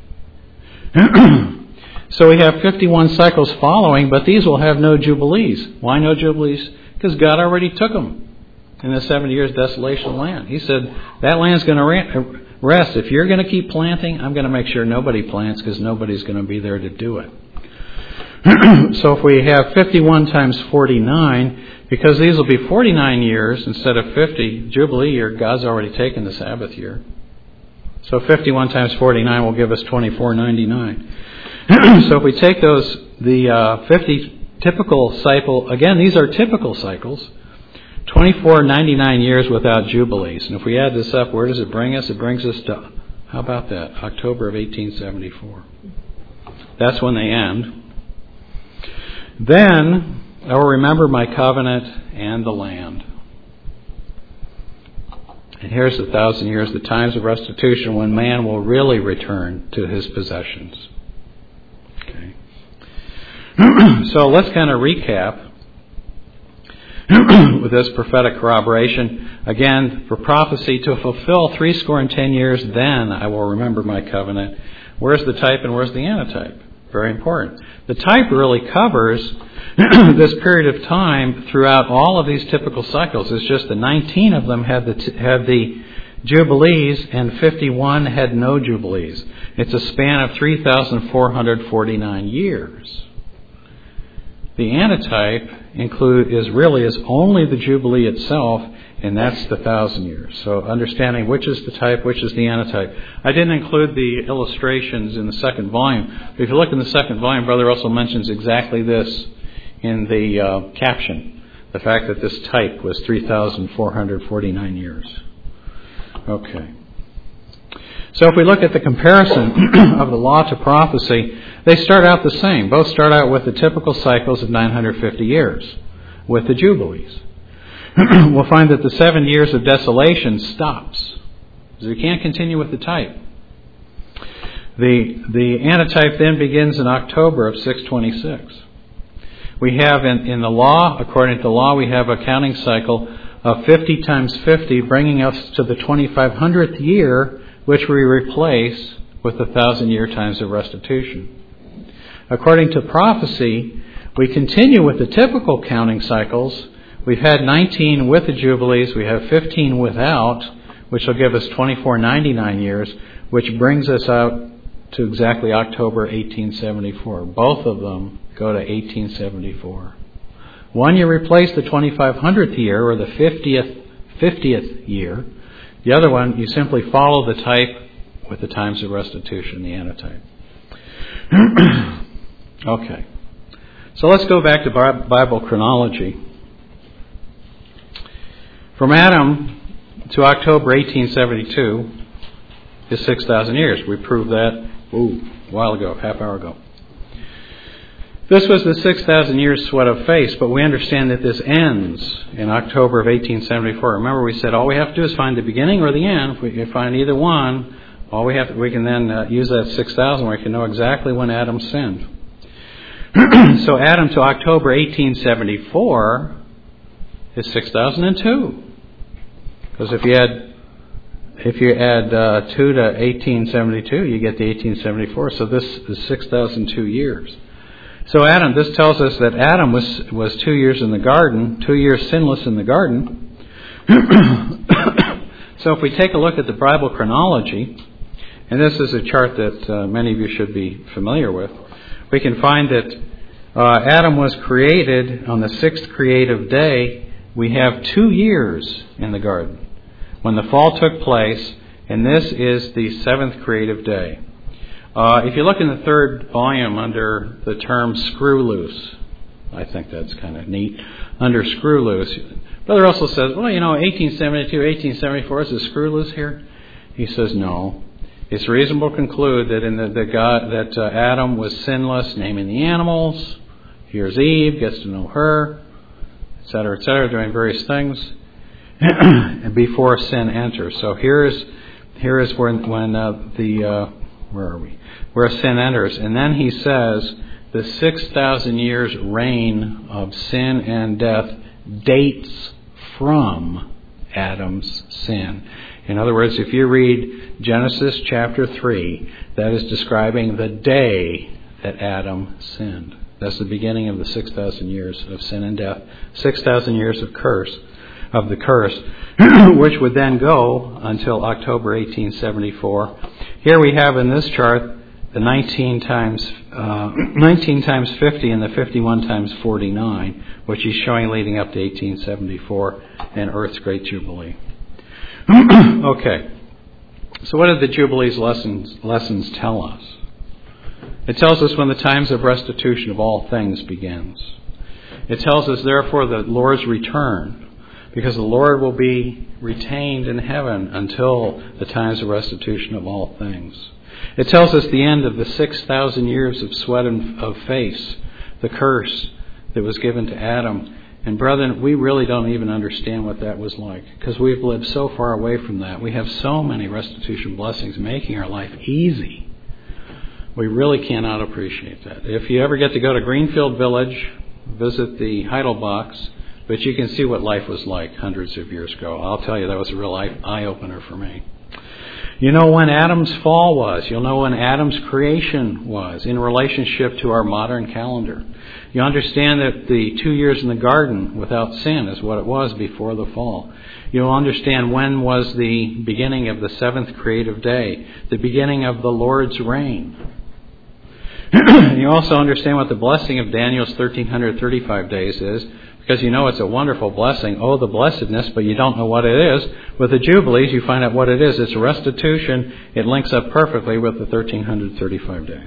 So we have fifty-one cycles following, but these will have no Jubilees. Why no Jubilees? Because God already took them in the seventy years desolation land. He said, that land's going to rest. If you're going to keep planting, I'm going to make sure nobody plants because nobody's going to be there to do it. So if we have fifty-one times forty-nine, because these will be forty-nine years instead of fifty, Jubilee year, God's already taken the Sabbath year. So fifty-one times forty-nine will give us twenty-four ninety-nine. So if we take those, the uh, fifty typical cycle, again, these are typical cycles, twenty-four ninety-nine years without Jubilees. And if we add this up, where does it bring us? It brings us to, how about that, October of eighteen seventy-four. That's when they end. Then I will remember my covenant and the land. And here's the thousand years, the times of restitution when man will really return to his possessions. Okay. So let's kind of recap with this prophetic corroboration. Again, for prophecy to fulfill threescore and ten years, then I will remember my covenant. Where's the type and where's the antitype? Very important. The type really covers this period of time throughout all of these typical cycles. It's just the nineteen of them had the, t- had the Jubilees and fifty-one had no Jubilees. It's a span of three thousand four hundred forty-nine years. The antitype include is really is only the Jubilee itself, and that's the thousand years. So understanding which is the type, which is the antitype. I didn't include the illustrations in the second volume. But if you look in the second volume, Brother Russell mentions exactly this in the uh, caption. The fact that this type was three thousand four hundred forty-nine years. Okay. So if we look at the comparison of the law to prophecy, they start out the same. Both start out with the typical cycles of nine hundred fifty years with the Jubilees. We'll find that the seven years of desolation stops. So we can't continue with the type. The, the antitype then begins in October of six twenty-six. We have in, in the law, according to the law, we have a counting cycle of fifty times fifty, bringing us to the twenty-five hundredth year, which we replace with the thousand year times of restitution. According to prophecy, we continue with the typical counting cycles. We've had nineteen with the Jubilees. We have fifteen without, which will give us twenty-four ninety-nine years, which brings us out to exactly October eighteen seventy-four. Both of them go to eighteen seventy-four. One you replace the twenty-five hundredth year or the fiftieth fiftieth year. The other one you simply follow the type with the times of restitution, the antitype. Okay. So let's go back to Bible chronology. From Adam to October eighteen seventy-two is six thousand years. We proved that ooh, a while ago, half hour ago. This was the six thousand years sweat of face, but we understand that this ends in October of eighteen seventy-four. Remember, we said all we have to do is find the beginning or the end. If we can find either one, all we have to, we can then uh, use that six thousand where we can know exactly when Adam sinned. So Adam to October eighteen seventy-four is six thousand two. Because if you add if you add uh, two to eighteen seventy-two, you get the eighteen seventy-four. So this is six thousand two years. So Adam, this tells us that Adam was was two years in the garden, two years sinless in the garden. So if we take a look at the Bible chronology, and this is a chart that uh, many of you should be familiar with, we can find that uh, Adam was created on the sixth creative day. We have two years in the garden when the fall took place, and this is the seventh creative day. Uh, if you look in the third volume under the term screw loose, I think that's kind of neat. Under screw loose, Brother Russell says, well, you know, eighteen seventy-two, eighteen seventy-four, is the screw loose here? He says, no. It's reasonable to conclude that in the, the God that uh, Adam was sinless, naming the animals. Here's Eve, gets to know her, et cetera, et cetera, doing various things, and before sin enters. So here is here is when when uh, the uh, where are we? Where sin enters, and then he says the six thousand years reign of sin and death dates from Adam's sin. In other words, if you read Genesis chapter three, that is describing the day that Adam sinned. That's the beginning of the six thousand years of sin and death. six thousand years of curse, of the curse, which would then go until October eighteen seventy-four. Here we have in this chart the nineteen times uh, nineteen times fifty and the fifty-one times forty-nine, which he's showing leading up to eighteen seventy-four and Earth's Great Jubilee. Okay. So what did the Jubilee's lessons lessons tell us? It tells us when the times of restitution of all things begins. It tells us, therefore, the Lord's return, because the Lord will be retained in heaven until the times of restitution of all things. It tells us the end of the six thousand years of sweat and of face, the curse that was given to Adam. And brethren, we really don't even understand what that was like, because we've lived so far away from that. We have so many restitution blessings making our life easy. We really cannot appreciate that. If you ever get to go to Greenfield Village, visit the Heidelbachs, but you can see what life was like hundreds of years ago. I'll tell you, that was a real eye-opener for me. You know when Adam's fall was. You'll know when Adam's creation was in relationship to our modern calendar. You understand that the two years in the garden without sin is what it was before the fall. You'll understand when was the beginning of the seventh creative day, the beginning of the Lord's reign. You also understand what the blessing of Daniel's thirteen thirty-five days is, because you know it's a wonderful blessing. Oh, the blessedness, but you don't know what it is. With the Jubilees, you find out what it is. It's restitution. It links up perfectly with the thirteen thirty-five days.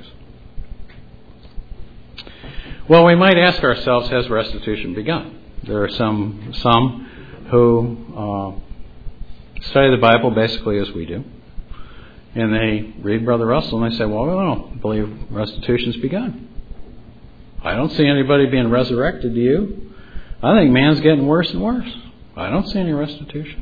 Well, we might ask ourselves, has restitution begun? There are some some who uh, study the Bible basically as we do. And they read Brother Russell and they say, well, I don't believe restitution's begun. I don't see anybody being resurrected, do you? I think man's getting worse and worse. I don't see any restitution.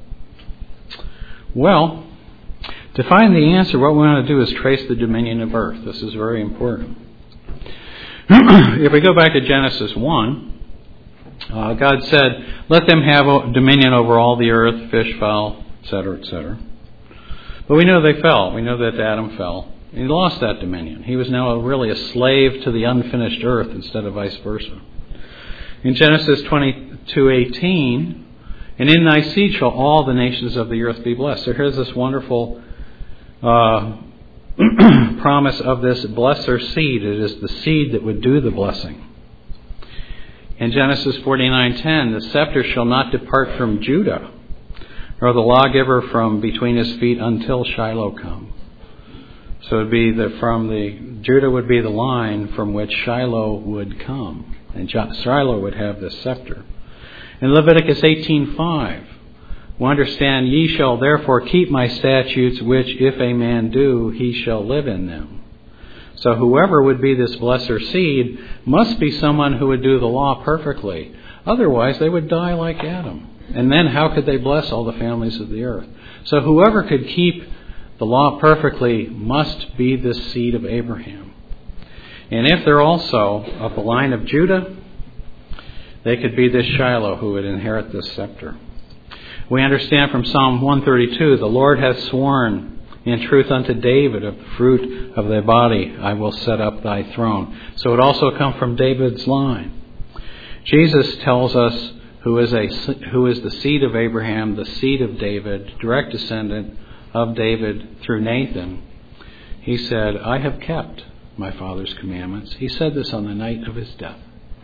Well, to find the answer, what we want to do is trace the dominion of earth. This is very important. If we go back to Genesis one, uh, God said, let them have dominion over all the earth, fish, fowl, et cetera, et cetera. But we know they fell. We know that Adam fell. And he lost that dominion. He was now really a slave to the unfinished earth instead of vice versa. In Genesis twenty-two eighteen, and in thy seed shall all the nations of the earth be blessed. So here's this wonderful uh, promise of this blesser seed. It is the seed that would do the blessing. In Genesis forty-nine ten, the scepter shall not depart from Judah, nor the lawgiver from between his feet until Shiloh come. So it would be that from the Judah would be the line from which Shiloh would come, and Shiloh would have this scepter. In Leviticus eighteen five, we understand, ye shall therefore keep my statutes, which if a man do, he shall live in them. So whoever would be this blesser seed must be someone who would do the law perfectly. Otherwise, they would die like Adam. And then how could they bless all the families of the earth? So whoever could keep the law perfectly must be this seed of Abraham. And if they're also of the line of Judah, they could be this Shiloh who would inherit this scepter. We understand from Psalm one thirty-two, the Lord hath sworn in truth unto David, of the fruit of thy body I will set up thy throne. So it also come from David's line. Jesus tells us who is a who is the seed of Abraham, the seed of David, direct descendant of David through Nathan. He said, I have kept my Father's commandments. He said this on the night of his death,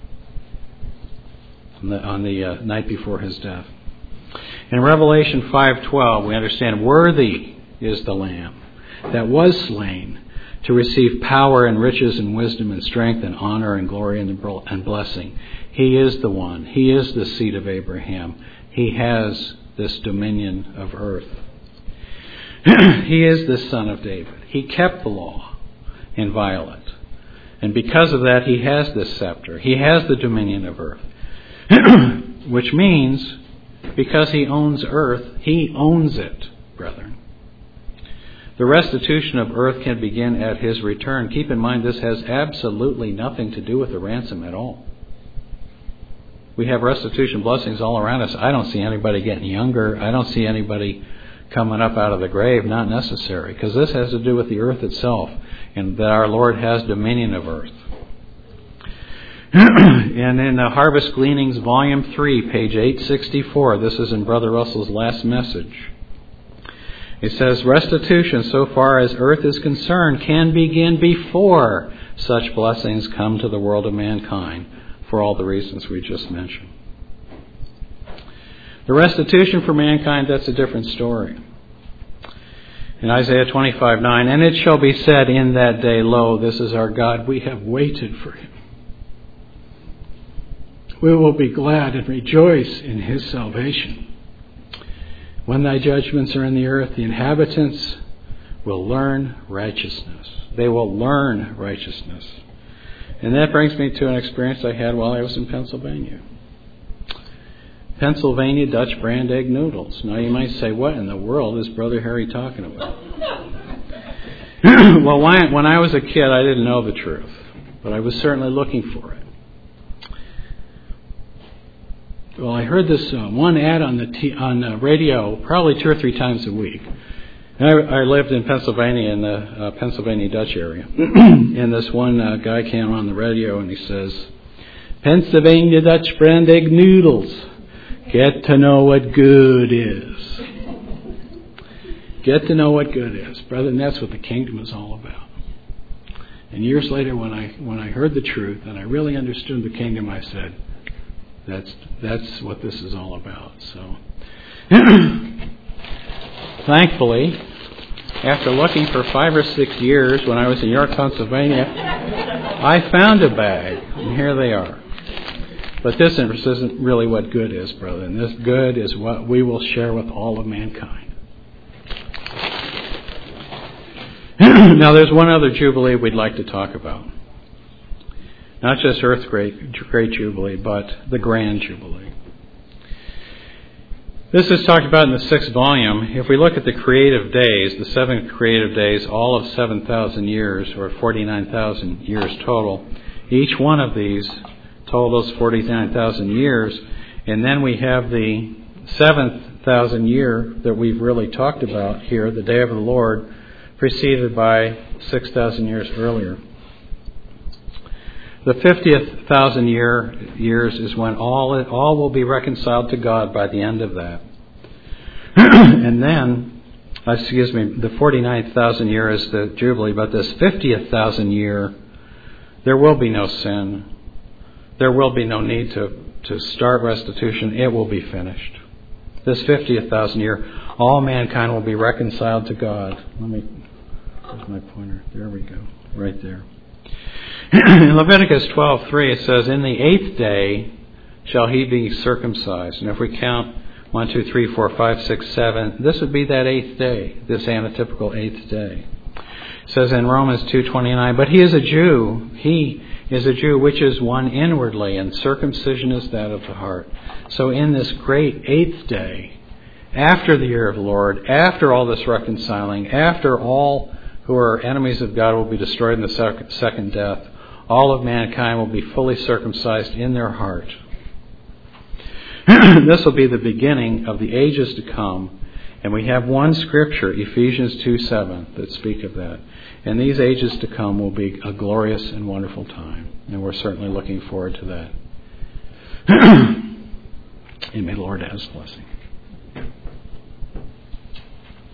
on the, on the uh, night before his death. In Revelation five twelve, we understand, worthy is the Lamb that was slain to receive power and riches and wisdom and strength and honor and glory and blessing. He is the one. He is the seed of Abraham. He has this dominion of earth. He is the son of David. He kept the law inviolate. And because of that, he has this scepter. He has the dominion of earth. Which means, because he owns earth, he owns it, brethren. The restitution of earth can begin at his return. Keep in mind, this has absolutely nothing to do with the ransom at all. We have restitution blessings all around us. I don't see anybody getting younger. I don't see anybody coming up out of the grave. Not necessary, because this has to do with the earth itself, and that our Lord has dominion of earth. And in the Harvest Gleanings, Volume three, page eight sixty-four, this is in Brother Russell's last message. It says, restitution, so far as earth is concerned, can begin before such blessings come to the world of mankind, for all the reasons we just mentioned. The restitution for mankind, that's a different story. In Isaiah twenty-five nine, and it shall be said in that day, lo, this is our God, we have waited for him. We will be glad and rejoice in his salvation. When thy judgments are in the earth, the inhabitants will learn righteousness. They will learn righteousness. And that brings me to an experience I had while I was in Pennsylvania. Pennsylvania Dutch brand egg noodles. Now you might say, what in the world is Brother Harry talking about? Well, when I was a kid, I didn't know the truth, but I was certainly looking for it. Well, I heard this uh, one ad on the t- on the radio probably two or three times a week. And I, I lived in Pennsylvania, in the uh, Pennsylvania Dutch area. And this one uh, guy came on the radio and he says, Pennsylvania Dutch brand egg noodles. Get to know what good is. Get to know what good is. Brother, and that's what the kingdom is all about. And years later, when I when I heard the truth and I really understood the kingdom, I said, That's that's what this is all about. So, thankfully, after looking for five or six years when I was in York, Pennsylvania, I found a bag, and here they are. But this isn't really what good is, brother. And this good is what we will share with all of mankind. Now, there's one other Jubilee we'd like to talk about. Not just Earth's great, great Jubilee, but the Grand Jubilee. This is talked about in the sixth volume. If we look at the creative days, the seven creative days, all of seven thousand years, or forty-nine thousand years total, each one of these totals forty-nine thousand years. And then we have the seventh thousand year that we've really talked about here, the day of the Lord, preceded by six thousand years earlier. The fiftieth thousand year years is when all all will be reconciled to God by the end of that. And then, excuse me, the forty-ninth thousand year is the Jubilee, but this fiftieth thousand year, there will be no sin. There will be no need to, to start restitution. It will be finished. This fiftieth thousand year, all mankind will be reconciled to God. Let me, where's my pointer? There we go, right there. In Leviticus twelve three, it says, "In the eighth day shall he be circumcised." And if we count one, two, three, four, five, six, seven, this would be that eighth day, this antitypical eighth day. It says in Romans two twenty-nine, "But he is a Jew, he is a Jew which is one inwardly, and circumcision is that of the heart." So in this great eighth day, after the year of the Lord, after all this reconciling, after all who are enemies of God will be destroyed in the second death, all of mankind will be fully circumcised in their heart. This will be the beginning of the ages to come. And we have one scripture, Ephesians two seven, that speak of that. And these ages to come will be a glorious and wonderful time. And we're certainly looking forward to that. And may the Lord add his blessing.